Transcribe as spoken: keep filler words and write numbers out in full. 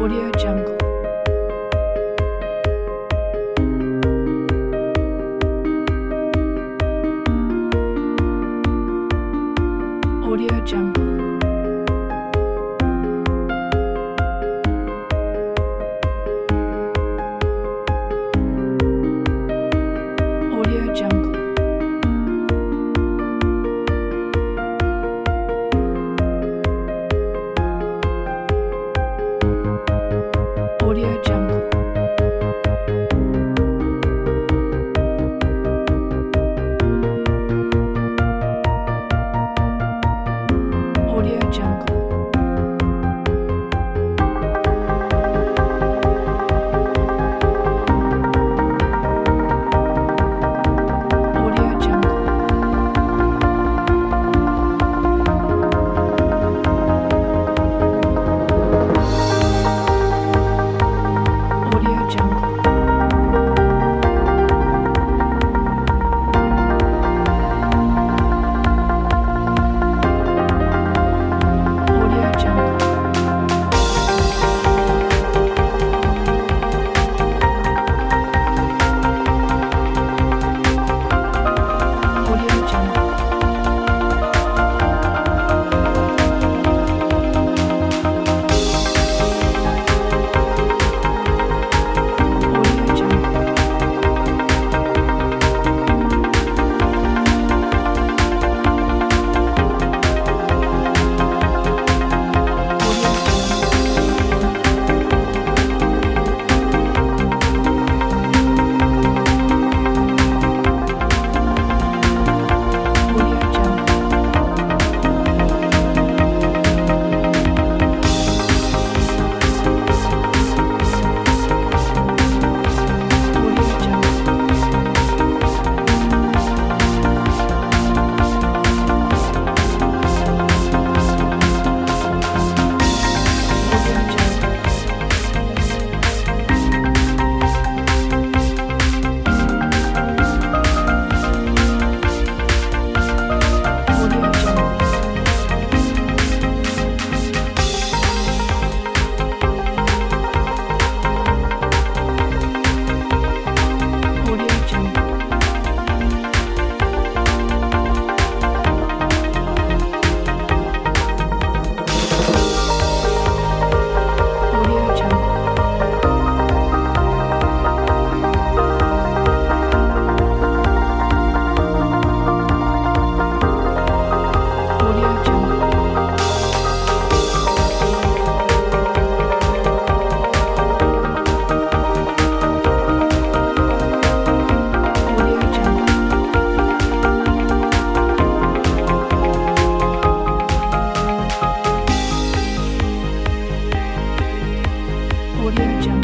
Audio Jungle. Audio Jungle. Audio Jungle. Audio Jungle. Audio Jungle. Audio Jungle. Audio Jungle. Audio Jungle. Audio Jungle. Audio Jungle. Audio Jungle. Audio Jungle. Audio Jungle. Audio Jungle. Audio Jungle. Audio Jungle. Audio Jungle. Audio Jungle. Audio Jungle.